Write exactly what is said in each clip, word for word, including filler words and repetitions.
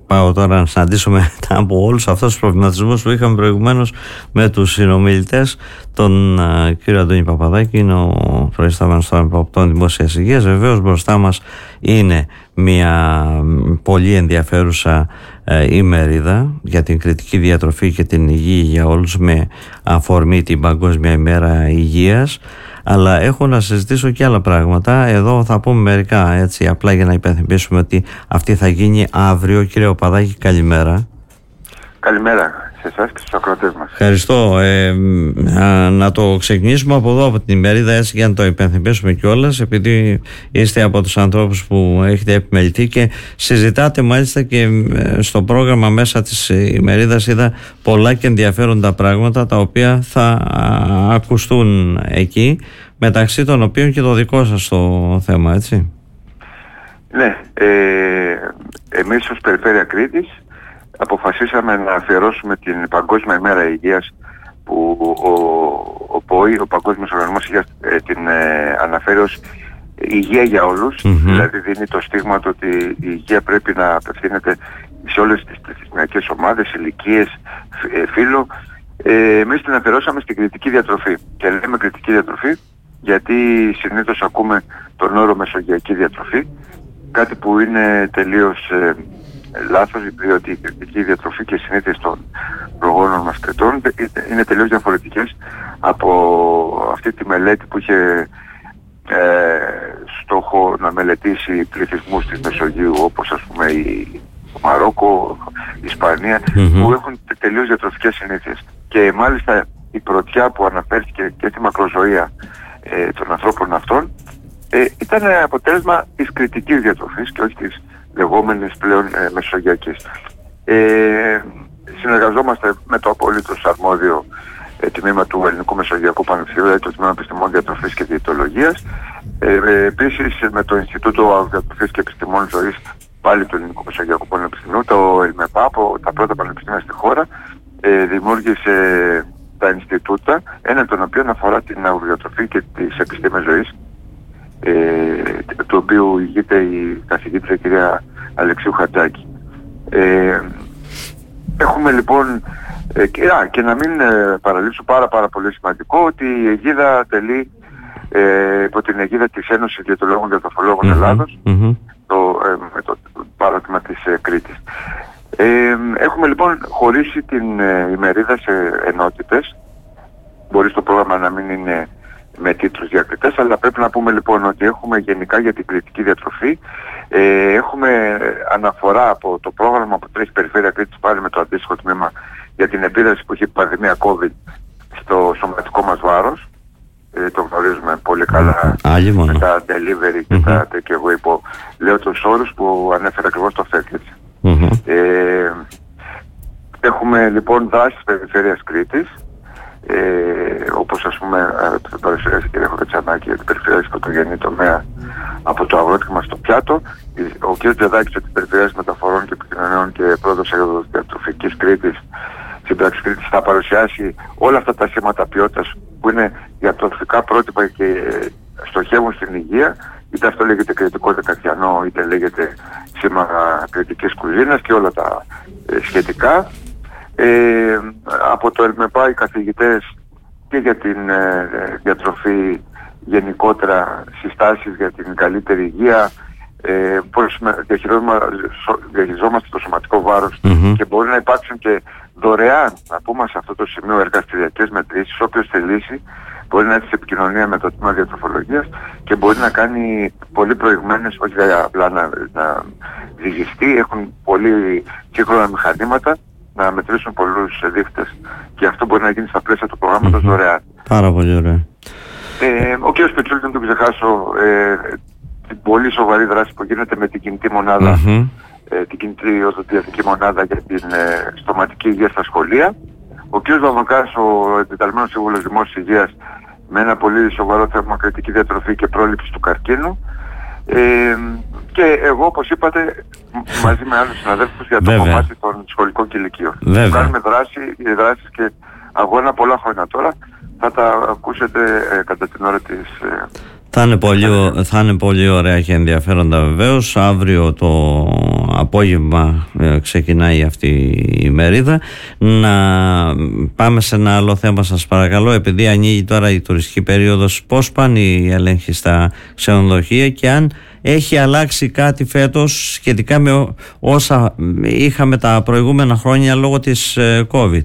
πάω τώρα να συναντήσω μετά από όλους αυτούς τους προβληματισμούς που είχαμε προηγουμένως με τους συνομιλητές, τον uh, κύριο Αντώνη Παπαδάκη, είναι ο προϊστάμενος των εποπτών δημόσιας υγείας. Βεβαίως μπροστά μας είναι μια πολύ ενδιαφέρουσα uh, ημερίδα για την κριτική διατροφή και την υγεία για όλους, με αφορμή την Παγκόσμια ημέρα υγείας. Αλλά έχω να συζητήσω και άλλα πράγματα. Εδώ θα πούμε μερικά, έτσι, απλά για να υπενθυμίσουμε ότι αυτή θα γίνει αύριο. Κύριε Παπαδάκη, καλημέρα. Καλημέρα σε εσάς και στους ακροατές μας. Ευχαριστώ. Ε, να, να το ξεκινήσουμε από εδώ, από την ημερίδα, έτσι, για να το υπενθυμίσουμε κιόλας, επειδή είστε από τους ανθρώπους που έχετε επιμεληθεί και συζητάτε μάλιστα και στο πρόγραμμα μέσα της ημερίδας. Είδα πολλά και ενδιαφέροντα πράγματα τα οποία θα ακουστούν εκεί, μεταξύ των οποίων και το δικό σας το θέμα, έτσι. Ναι, ε, εμείς ως Περιφέρεια Κρήτης αποφασίσαμε να αφιερώσουμε την Παγκόσμια ημέρα υγείας, που ο, ο ΠΟΗ, ο Παγκόσμιος Οργανισμός Υγείας, ε, την ε, αναφέρει ως υγεία για όλους. Mm-hmm. Δηλαδή δίνει το στίγμα του ότι η υγεία πρέπει να απευθύνεται σε όλες τις θεσμιακές ομάδες, ηλικίες, φύλο. Ε, εμείς την αφιερώσαμε στην κριτική διατροφή. Και λέμε κριτική διατροφή γιατί συνήθως ακούμε τον όρο μεσογειακή διατροφή, κάτι που είναι τελείως ε, λάθος, διότι η κριτική διατροφή και οι συνήθειες των προγόνων μας κριτών είναι τελείως διαφορετικές από αυτή τη μελέτη που είχε ε, στόχο να μελετήσει πληθυσμούς της Μεσογείου, όπως ας πούμε η Μαρόκο, η Ισπανία, mm-hmm. που έχουν τελείως διατροφικές συνήθειες. Και μάλιστα η πρωτιά που αναφέρθηκε και στη μακροζωία ε, των ανθρώπων αυτών ε, ήταν αποτέλεσμα της κριτικής διατροφής και όχι της λεγόμενες πλέον ε, μεσογειακής. Ε, συνεργαζόμαστε με το απολύτως αρμόδιο ε, τμήμα του Ελληνικού Μεσογειακού Πανεπιστημίου, δηλαδή το Τμήμα Επιστημών Διατροφής και Διαιτολογίας. Ε, ε, επίσης με το Ινστιτούτο Αγροδιατροφής και Επιστημών Ζωής, πάλι του Ελληνικού Μεσογειακού Πανεπιστημίου, το ΕΛΜΕΠΑ, από τα πρώτα πανεπιστήμια στη χώρα, ε, δημιούργησε τα Ινστιτούτα, ένα των οποίων αφορά την αγροδιατροφή και τις επιστήμες ζωής, Ε, του οποίου ηγείται η καθηγήτρια κυρία Αλεξίου Χατζάκη. Ε, έχουμε λοιπόν ε, και, α, και να μην ε, παραλείψω πάρα πάρα πολύ σημαντικό ότι η αιγίδα τελεί ε, υπό την αιγίδα της Ένωσης Διαιτολόγων Διατροφολόγων mm-hmm. Ελλάδος, mm-hmm. το, ε, το, το παράδειγμα της ε, Κρήτης. Ε, έχουμε λοιπόν χωρίσει την ε, ημερίδα σε ενότητες. Μπορεί στο πρόγραμμα να μην είναι με τίτλους διακριτές, αλλά πρέπει να πούμε λοιπόν ότι έχουμε γενικά για την κριτική διατροφή, ε, έχουμε αναφορά από το πρόγραμμα που τρέχει η Περιφέρεια Κρήτης, πάλι με το αντίστοιχο τμήμα, για την επίδραση που έχει η πανδημία COVID στο σωματικό μας βάρος. Ε, το γνωρίζουμε πολύ καλά mm-hmm. με τα delivery και mm-hmm. τα take away, που λέω τους όρους που ανέφερα ακριβώς το Φέκλης. Mm-hmm. Ε, έχουμε λοιπόν δράσεις Περιφέρειας Κρήτης, Ε, όπως ας πούμε το παρουσιάζει η κυρία Χωρατσανάκη για την περιφερειάζηση πρωτογενή τομέα από το αγρότημα στο πιάτο. Ο κ. Τζεδάκης για την περιφερειάζηση μεταφορών και επικοινωνιών και πρόοδος αγροτικής Κρήτης στην πράξη Κρήτης θα παρουσιάσει όλα αυτά τα σήματα ποιότητας που είναι διατροφικά πρότυπα και στοχεύουν στην υγεία, είτε αυτό λέγεται κριτικό δεκατιανό, είτε λέγεται σήμα κριτικής κουζίνας και όλα τα ε, σχετικά. Ε, από το ΕΛΜΕΠΑ οι καθηγητές και για την ε, διατροφή γενικότερα, συστάσεις για την καλύτερη υγεία, ε, πώς διαχειριζόμαστε το σωματικό βάρος mm-hmm. και μπορεί να υπάρξουν και δωρεάν, να πούμε σε αυτό το σημείο, εργαστηριακές μετρήσεις. Όποιος θελήσει μπορεί να έρθει σε επικοινωνία με το τμήμα διατροφολογίας και μπορεί να κάνει πολύ προηγμένες, όχι απλά να, να ζυγιστεί, έχουν πολύ σύγχρονα μηχανήματα να μετρήσουν πολλούς δείχτες και αυτό μπορεί να γίνει στα πλαίσια του προγράμματος mm-hmm. δωρεάν. Πάρα πολύ ωραία. Ε, ο κ. Πετσούλης, δεν τον ξεχάσω, ε, την πολύ σοβαρή δράση που γίνεται με την κινητή μονάδα, mm-hmm. ε, την κινητή οδοντιατρική μονάδα για την ε, στοματική υγεία στα σχολεία. Ο κ. Βαμβακάς, ο εντεταλμένος σύμβουλος δημόσιας υγείας, με ένα πολύ σοβαρό θέμα κριτική διατροφή και πρόληψη του καρκίνου. Ε, και εγώ, όπως είπατε, μαζί με άλλους συναδέλφους για το Βέβαια. κομμάτι των σχολικών κηλικίων. Κάνουμε δράση, οι δράσεις και αγώνα πολλά χρόνια τώρα. Θα τα ακούσετε ε, κατά την ώρα της... Ε, Θα είναι πολύ, θα είναι πολύ ωραία και ενδιαφέροντα βεβαίως. Αύριο το απόγευμα ε, ξεκινάει αυτή η μερίδα. Να πάμε σε ένα άλλο θέμα, σας παρακαλώ, επειδή ανοίγει τώρα η τουριστική περίοδος. Πώς πάνε οι έλεγχοι στα ξενοδοχεία και αν έχει αλλάξει κάτι φέτος σχετικά με όσα είχαμε τα προηγούμενα χρόνια λόγω της ε, COVID?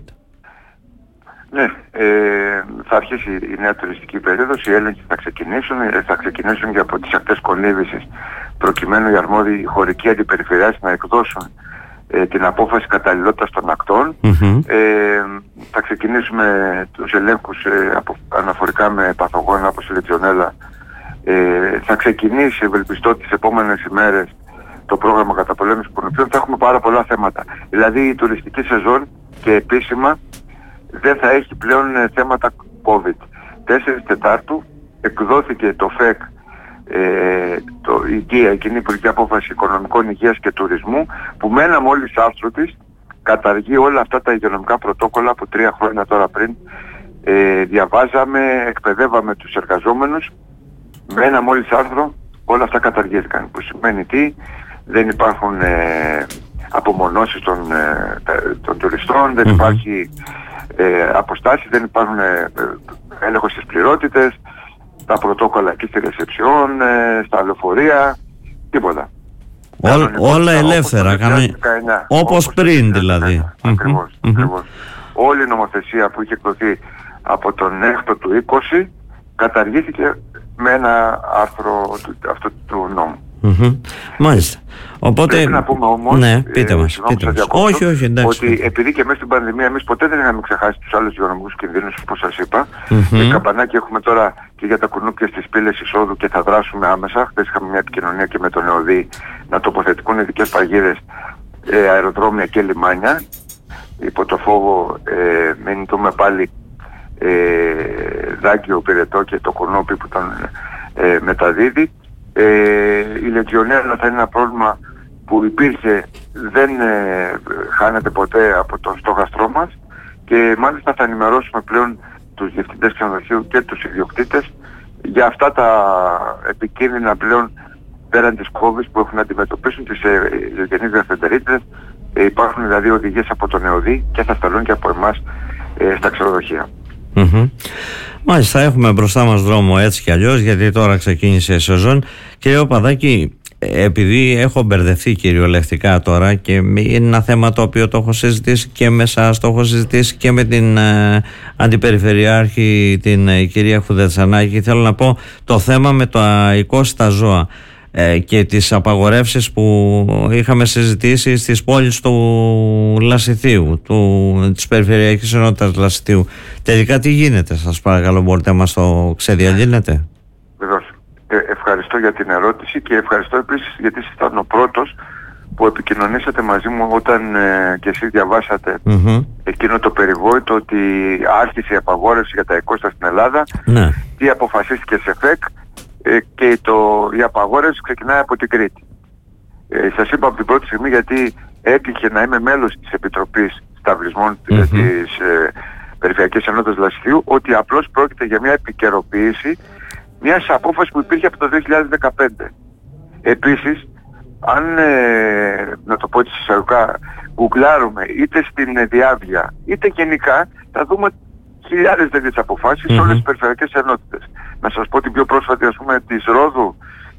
Ναι, ε, θα αρχίσει η νέα τουριστική περίοδος, οι έλεγχοι θα ξεκινήσουν, θα ξεκινήσουν και από τις ακτές Κολύβησης, προκειμένου οι αρμόδιοι χωρικοί αντιπεριφερειάρχες να εκδώσουν ε, την απόφαση καταλληλότητας των ακτών. Mm-hmm. Ε, θα ξεκινήσουμε τους ελέγχους ε, από, αναφορικά με παθογόνα όπως η Λετζιονέλα. Ε, θα ξεκινήσει, ευελπιστώ, τις επόμενες ημέρες το πρόγραμμα καταπολέμησης κουνουπιών. Θα έχουμε πάρα πολλά θέματα. Δηλαδή η τουριστική σεζόν και επίσημα δεν θα έχει πλέον ε, θέματα COVID. τέσσερις Τετάρτου εκδόθηκε το ΦΕΚ, ε, το, η ΚΙΑ, η Κοινή Υπουργική Απόφαση Οικονομικών Υγείας και Τουρισμού, που με ένα μόλις άρθρο της καταργεί όλα αυτά τα υγειονομικά πρωτόκολλα που τρία χρόνια τώρα πριν ε, διαβάζαμε, εκπαιδεύαμε τους εργαζόμενους. Με ένα μόλις άρθρο όλα αυτά καταργήθηκαν. Που σημαίνει τι? Δεν υπάρχουν ε, απομονώσεις των, ε, των τουριστών, δεν mm-hmm. υπάρχει ε, αποστάσεις, δεν υπάρχουν ε, έλεγχος στις πληρότητες, τα πρωτόκολλα εκεί στη ρεσεψιόν, ε, στα λεωφορεία, τίποτα. Ό, όλα όλα ελεύθερα, όπως, όπως πριν δηλαδή. Ακριβώς, mm-hmm. ακριβώς. Όλη η νομοθεσία που είχε εκδοθεί από τον έκτο του είκοσι καταργήθηκε με ένα άρθρο του, αυτού του νόμου. Mm-hmm. Μάλιστα. Οπότε... Πρέπει να πούμε όμως, ναι, πείτε μας, ε, πείτε μας. Όχι, όχι, εντάξει, ότι επειδή και μέσα στην πανδημία εμείς ποτέ δεν είχαμε ξεχάσει τους άλλους υγειονομικούς κινδύνους, όπως σας είπα. Mm-hmm. Και καμπανάκι έχουμε τώρα και για τα κουνούπια στις πύλες εισόδου και θα δράσουμε άμεσα. Χθες είχαμε μια επικοινωνία και με τον ΕΟΔΗ να τοποθετικούν ειδικές παγίδες, ε, αεροδρόμια και λιμάνια. Υπό το φόβο ε, μην δούμε πάλι ε, δάγκιο πυρετό και το κουνούπι που τον ε, μεταδίδει. Ε, η Λετζιονέλα θα είναι ένα πρόβλημα που υπήρχε, δεν ε, χάνεται ποτέ από το στόχαστρό μας και μάλιστα θα ενημερώσουμε πλέον τους διευθυντές ξενοδοχείου και τους ιδιοκτήτες για αυτά τα επικίνδυνα πλέον πέραν της COVID που έχουν να αντιμετωπίσουν τις γηγενείς γαστρεντερίτιδες. Ε, υπάρχουν δηλαδή οδηγίες από τον ΕΟΔΗ και θα σταλούν και από εμάς ε, στα ξενοδοχεία. Mm-hmm. Μάλιστα, έχουμε μπροστά μας δρόμο έτσι κι αλλιώς, γιατί τώρα ξεκίνησε η σεζόν. Κύριε Παπαδάκη, επειδή έχω μπερδευτεί κυριολεκτικά τώρα και είναι ένα θέμα το οποίο το έχω συζητήσει και με εσάς, το έχω συζητήσει και με την ε, Αντιπεριφερειάρχη, την ε, κυρία Χουδετσανάκη, θέλω να πω το θέμα με τα οικόσιτα ζώα και τις απαγορεύσεις που είχαμε συζητήσει στις πόλεις του Λασιθίου, του, της Περιφερειακής Ενότητας Λασιθίου. Τελικά τι γίνεται, σας παρακαλώ, μπορείτε να μας το ξεδιαλύνετε? Βεβαίως. Ε, ευχαριστώ για την ερώτηση και ευχαριστώ επίσης γιατί ήταν ο πρώτος που επικοινωνήσατε μαζί μου όταν ε, και εσείς διαβάσατε mm-hmm. εκείνο το περιβόητο ότι άρχισε η απαγόρευση για τα οικόσιτα στην Ελλάδα, ναι. τι αποφασίστηκε σε ΦΕΚ, και το, η απαγόρευση ξεκινάει από την Κρήτη. Ε, σας είπα από την πρώτη στιγμή γιατί έτυχε να είμαι μέλος της Επιτροπής Σταυλισμών mm-hmm. της ε, Περιφερειακής Ενότητας Λασιθίου, ότι απλώς πρόκειται για μια επικαιροποίηση μιας απόφασης που υπήρχε από το δύο χιλιάδες δεκαπέντε. Επίσης, αν, ε, να το πω έτσι εισαγωγικά, γκουγκλάρουμε είτε στην διάβια είτε γενικά, θα δούμε χιλιάδες τέτοιες αποφάσεις mm-hmm. σε όλες τις περιφερειακές ενότητες. Να σας πω την πιο πρόσφατη, ας πούμε, της Ρόδου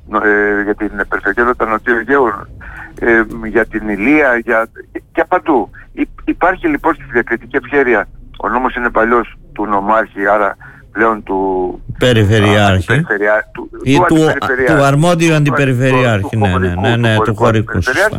ε, για την Περιφερειακή Ενότητα Νοτιού Αιγαίου, ε, για την Ηλία, για... και παντού. Υ, υπάρχει λοιπόν στη διακριτική ευχέρεια, ο νόμος είναι παλιός του νομάρχη, άρα πλέον του Περιφερειάρχη α, του, ή του, του, του αρμόδιου αντιπεριφερειάρχη, ναι, ναι, ναι, ναι, του χωρικού,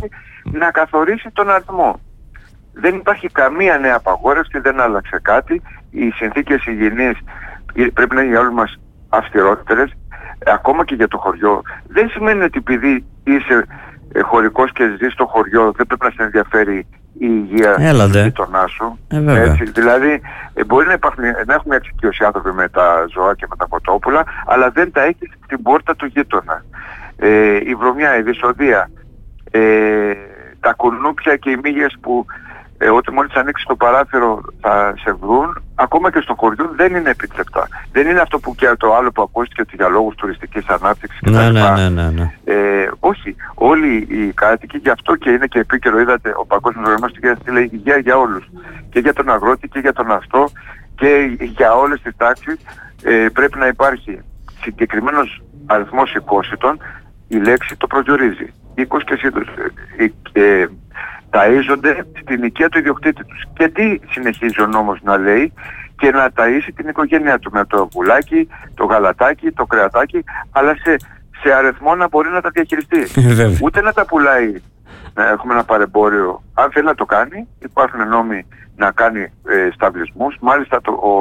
να καθορίσει τον αριθμό. Δεν υπάρχει καμία νέα απαγόρευση, δεν άλλαξε κάτι. Οι συνθήκες υγιεινής πρέπει να είναι για όλους μας αυστηρότερες, ακόμα και για το χωριό. Δεν σημαίνει ότι επειδή είσαι ε, χωρικός και ζεις στο χωριό δεν πρέπει να σε ενδιαφέρει η υγεία του γείτονά σου. Ε, έτσι, δηλαδή ε, μπορεί να, υπάρχουν, να έχουμε εξοικειώσει άνθρωποι με τα ζώα και με τα κοτόπουλα, αλλά δεν τα έχεις στην πόρτα του γείτονα. Ε, η βρωμιά, η δυσοδεία, ε, τα κουνούπια και οι μύγες που ε, ότι μόλις ανοίξεις το παράθυρο θα σε βρουν. Ακόμα και στο χωριό δεν είναι επίτρεπτα. Δεν είναι αυτό που και το άλλο που ακούστηκε ότι για λόγους τουριστικής ανάπτυξης κτλ. Ναι, ναι, ναι, ναι, ναι. Ε, όχι, όλοι οι κάτοικοι, γι' αυτό και είναι και επίκαιρο, είδατε, ο Παγκόσμιος Οργανισμός Υγείας λέει υγεία για όλους. Και για τον αγρότη και για τον αστό και για όλες τις τάξεις ε, πρέπει να υπάρχει συγκεκριμένος αριθμός οικόσιτων. Η λέξη το προσδιορίζει. Οίκος και σύντος ε, ε, ταΐζονται στην οικία του ιδιοκτήτη τους. Και τι συνεχίζει ο νόμος να λέει? Και να ταΐσει την οικογένειά του με το πουλάκι, το γαλατάκι, το κρεατάκι, αλλά σε, σε αριθμό να μπορεί να τα διαχειριστεί. Ούτε να τα πουλάει, να έχουμε ένα παρεμπόριο. Αν θέλει να το κάνει, υπάρχουν νόμοι να κάνει ε, σταυλισμούς. Μάλιστα το, ο,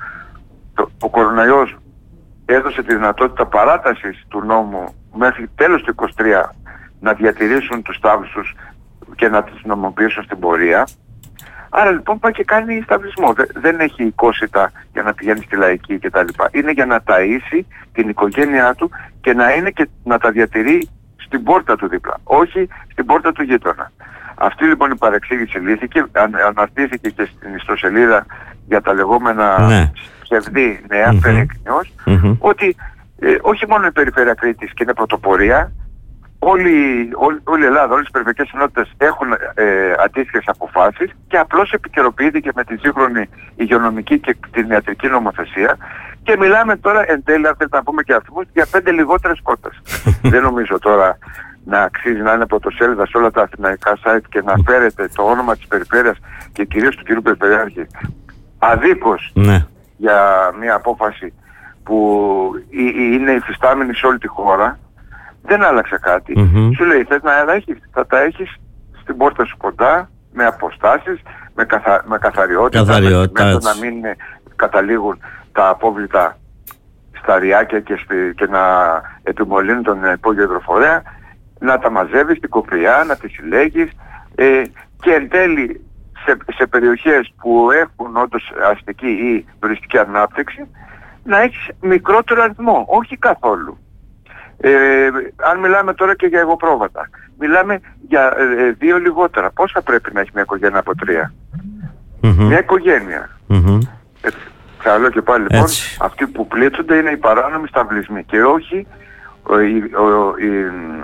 το, ο κοροναϊός έδωσε τη δυνατότητα παράτασης του νόμου μέχρι τέλος του είκοσι τρία να διατηρήσουν τους στάβλους τους και να τους νομοποιήσουν στην πορεία. Άρα λοιπόν πάει και κάνει σταυλισμό. Δεν έχει οικόσιτα για να πηγαίνει στη λαϊκή κτλ. Είναι για να ταΐσει την οικογένειά του και να είναι και να τα διατηρεί στην πόρτα του δίπλα, όχι στην πόρτα του γείτονα. Αυτή λοιπόν η παρεξήγηση λύθηκε, αναρτήθηκε και στην ιστοσελίδα για τα λεγόμενα ναι. ψευδή νέα, mm-hmm. fake news, mm-hmm. ότι ε, όχι μόνο η Περιφέρεια Κρήτης και είναι πρωτοπορία, όλη, όλη, όλη η Ελλάδα, όλες οι περιφερειακές ενότητες έχουν ε, αντίστοιχες αποφάσεις και απλώς επικαιροποιήθηκε με τη σύγχρονη υγειονομική και την ιατρική νομοθεσία και μιλάμε τώρα εν τέλει, αν θέλετε να πούμε και αριθμούς, για πέντε λιγότερες κότες. Δεν νομίζω τώρα να αξίζει να είναι πρωτοσέλιδα σε όλα τα αθηναϊκά site και να φέρετε το όνομα της περιφέρειας και κυρίως του κυρίου Περιφερειάρχη αδίκως ναι. για μια απόφαση που είναι υφιστάμενη σε όλη τη χώρα. Δεν άλλαξε κάτι. Mm-hmm. Σου λέει θες να έχεις, θα τα έχεις στην πόρτα σου κοντά, με αποστάσεις, με, καθα, με καθαριότητα, καθαριότητα με, με το να μην καταλήγουν τα απόβλητα στα ριάκια και, στη, και να επιμολύνουν τον υπόγειο υδροφορέα, να τα μαζεύεις στην κοπριά, να τις συλλέγεις ε, και εν τέλει σε, σε περιοχές που έχουν όντως αστική ή τουριστική ανάπτυξη να έχεις μικρότερο αριθμό, όχι καθόλου. Ε, αν μιλάμε τώρα και για εγωπρόβατα, μιλάμε για ε, δύο λιγότερα. Πώς θα πρέπει να έχει μια οικογένεια από τρία? Mm-hmm. Μια οικογένεια. Mm-hmm. Ε, Καλό και πάλι λοιπόν, έτσι. Αυτοί που πλήττονται είναι οι παράνομοι σταυλισμοί και όχι ο, η, ο, η,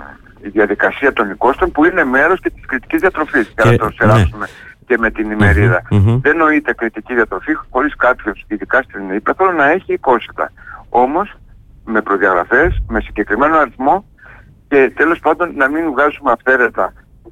η διαδικασία των οικόστων που είναι μέρος και της κριτικής διατροφής. Και, για να το σεράσουμε ναι. και με την ημερίδα. Mm-hmm. Δεν νοείται κριτική διατροφή χωρίς κάποιος, ειδικά στην Ήπεθρο, να έχει οικόσιτα. Όμως με προδιαγραφές, με συγκεκριμένο αριθμό και τέλος πάντων να μην βγάζουμε αυθαίρετα.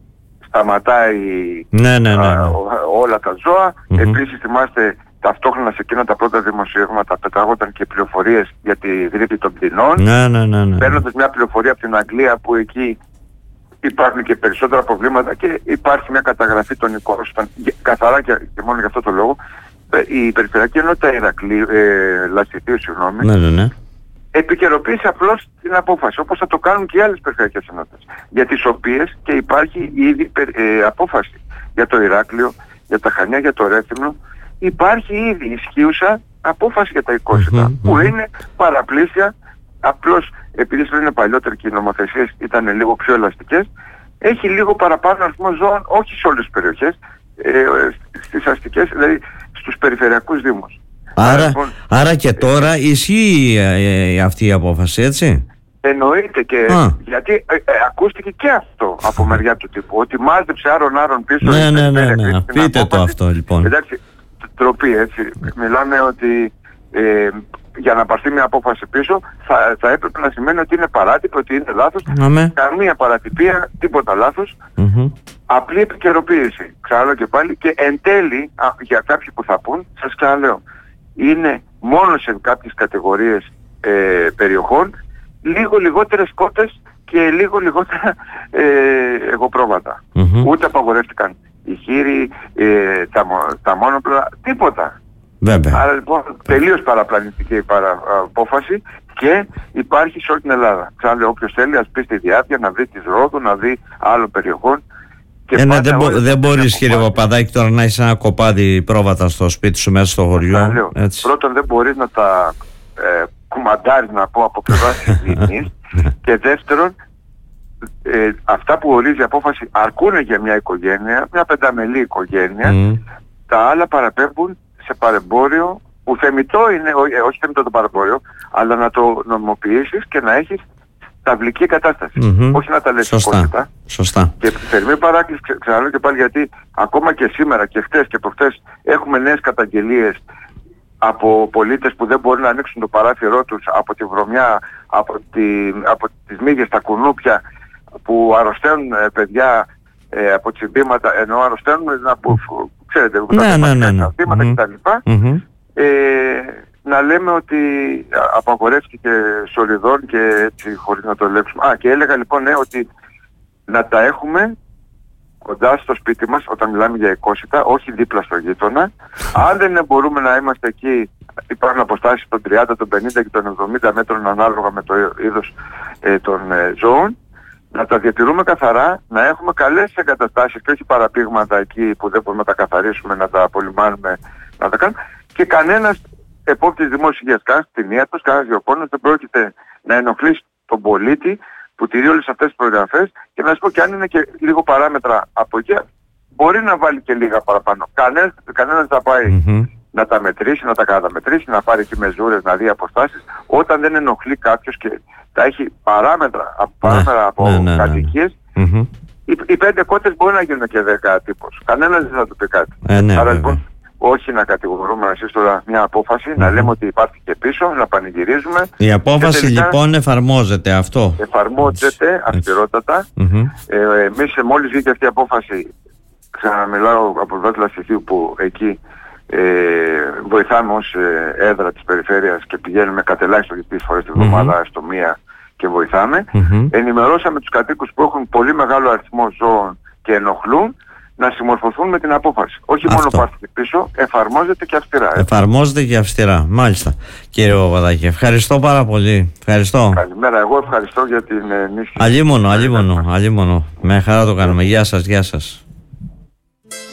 Σταματάει ναι, ναι, ναι, ναι. Α, όλα τα ζώα. Mm-hmm. Επίσης θυμάστε ταυτόχρονα σε εκείνα τα πρώτα δημοσιεύματα πετάγονταν και πληροφορίες για τη γρίπη των πτηνών. Ναι, ναι, ναι, ναι. Παίρνοντας μια πληροφορία από την Αγγλία που εκεί υπάρχουν και περισσότερα προβλήματα και υπάρχει μια καταγραφή των οικόσιτων. Καθαρά και, και μόνο για αυτό το λόγο η Περιφερειακή Ενότητα Ηρακλείου, ε, Λασιτίου, συγγνώμη, ναι, ναι, ναι. επικαιροποίησε απλώς την απόφαση, όπως θα το κάνουν και οι άλλες περιφερειακές ενότητες, για τις οποίες και υπάρχει ήδη ε, απόφαση για το Ηράκλειο, για τα Χανιά, για το Ρέθυμνο. Υπάρχει ήδη ισχύουσα απόφαση για τα οικόσιτα, mm-hmm, που mm-hmm. είναι παραπλήσια, απλώς επειδή είναι παλιότερα και οι νομοθεσίες ήταν λίγο πιο ελαστικές, έχει λίγο παραπάνω αριθμό ζώων, όχι σε όλες τις περιοχές, ε, στις αστικές, δηλαδή στους περιφερειακούς δήμους. Άρα, λοιπόν, άρα και τώρα ε, ισχύει ε, αυτή η απόφαση, έτσι? Εννοείται και Α. γιατί ε, ε, ακούστηκε και αυτό από μεριά του τύπου, ότι μάζεψε άρον άρον πίσω. Ναι, ναι, ναι, ναι, ναι. Πείτε το αυτό λοιπόν. Εντάξει, τροπή έτσι. Μιλάμε ότι ε, για να πάρθει μια απόφαση πίσω θα, θα έπρεπε να σημαίνει ότι είναι παράτυπη, ότι είναι λάθος. Αμέ. Καμία παρατυπία, τίποτα λάθος. Mm-hmm. Απλή επικαιροποίηση. Ξαναλέω και πάλι και εν τέλει α, για κάποιοι που θα πούν, σας ξαναλέω, είναι μόνο σε κάποιες κατηγορίες ε, περιοχών λίγο λιγότερες κότες και λίγο λιγότερα ε, εγωπρόβατα. Mm-hmm. Ούτε απαγορεύτηκαν οι χείροι, ε, τα, τα μόνοπλα, τίποτα. Βέβαια. Άρα λοιπόν τελείως παραπλανητική η παρα, απόφαση και υπάρχει σε όλη την Ελλάδα. Ξαναλέω, όποιος θέλει ας πει στη διάρκεια να δει της Ρόδου, να δει άλλων περιοχών. Και ε, ναι, δεν, μπο, δεν μπορείς κύριε Παπαδάκη τώρα να έχεις ένα κοπάδι πρόβατα στο σπίτι σου μέσα στο χωριό. Πρώτον δεν μπορείς να τα ε, κουμαντάρεις, να πω, από πλευράς της υγιεινής και δεύτερον ε, αυτά που ορίζει η απόφαση αρκούν για μια οικογένεια, μια πενταμελή οικογένεια, mm. τα άλλα παραπέμπουν σε παρεμπόριο που θεμιτό είναι, ό, όχι θεμιτό το παρεμπόριο, αλλά να το νομιμοποιήσεις και να έχεις ταυλική κατάσταση. Mm-hmm. Όχι να τα λες Σωστά. Σωστά. Και θερμή παράκληση, ξαναλέω και πάλι, γιατί ακόμα και σήμερα και χτες και προχτές έχουμε νέες καταγγελίες από πολίτες που δεν μπορούν να ανοίξουν το παράθυρό τους από τη βρωμιά, από, τη, από τις μύγες, τα κουνούπια, που αρρωσταίνουν ε, παιδιά ε, από τσιμπήματα, ενώ αρρωσταίνουν από, ξέρετε, ναι, ναι, ναι, ναι. τσιμπήματα mm-hmm. κτλ. Mm-hmm. Ε, να λέμε ότι απαγορεύτηκε σοριδών και έτσι χωρίς να το λέξουμε. Α, και έλεγα λοιπόν ναι, ότι να τα έχουμε κοντά στο σπίτι μας όταν μιλάμε για οικόσιτα, όχι δίπλα στο γείτονα. Αν δεν μπορούμε να είμαστε εκεί, υπάρχουν αποστάσεις των τριάντα, των πενήντα και των εβδομήντα μέτρων ανάλογα με το είδος ε, των ε, ζώων, να τα διατηρούμε καθαρά, να έχουμε καλές εγκαταστάσεις και όχι παραπήγματα εκεί που δεν μπορούμε να τα καθαρίσουμε, να τα απολυμάνουμε, να τα κάνουμε. Και κανένας επόπτης δημόσιας υγείας, κανένας κτηνίατρος, κανένας γεωκόνος δεν πρόκειται να ενοχλήσει τον πολίτη που τηρεί όλες αυτές τις προδιαγραφές. Και να σας πω, και αν είναι και λίγο παράμετρα από εκεί, μπορεί να βάλει και λίγα παραπάνω. Κανένας, κανένας θα πάει mm-hmm. να τα μετρήσει, να τα καταμετρήσει, να πάρει και μεζούρες, να δει αποστάσεις, όταν δεν ενοχλεί κάποιος και τα έχει παράμετρα, παράμετρα ναι, από ναι, ναι, κατοικίες. Ναι, ναι. Mm-hmm. Οι, οι πέντε κότες μπορεί να γίνουν και δέκα τύπος. Κανένας δεν θα του πει κάτι. Ε, ναι, Άρα ναι, λοιπόν, ναι. όχι να κατηγορούμε εσείς τώρα μια απόφαση, mm-hmm. να λέμε ότι υπάρχει και πίσω, να πανηγυρίζουμε. Η απόφαση τελικά, λοιπόν εφαρμόζεται αυτό. Εφαρμόζεται αυστηρότατα. Mm-hmm. Ε, εμείς μόλις βγήκε αυτή η απόφαση, ξαναμιλάω από Δάτλα Στοιχείου που εκεί ε, βοηθάμε ως ε, έδρα της περιφέρειας και πηγαίνουμε κατελάχιστον τρεις φορές τη βδομάδα mm-hmm. στο μία και βοηθάμε. Mm-hmm. Ενημερώσαμε τους κατοίκους που έχουν πολύ μεγάλο αριθμό ζώων και ενοχλούν να συμμορφωθούν με την απόφαση. Όχι αυτό. Μόνο που έρθει πίσω, εφαρμόζεται και αυστηρά. Έτσι. Εφαρμόζεται και αυστηρά. Μάλιστα. Κύριε Παπαδάκη, ευχαριστώ πάρα πολύ. Ευχαριστώ. Καλημέρα. Εγώ ευχαριστώ για την ενίσχυση. Αλίμονο, αλίμονο, αλίμονο. Με χαρά το κάνουμε. Γεια σας, γεια σας.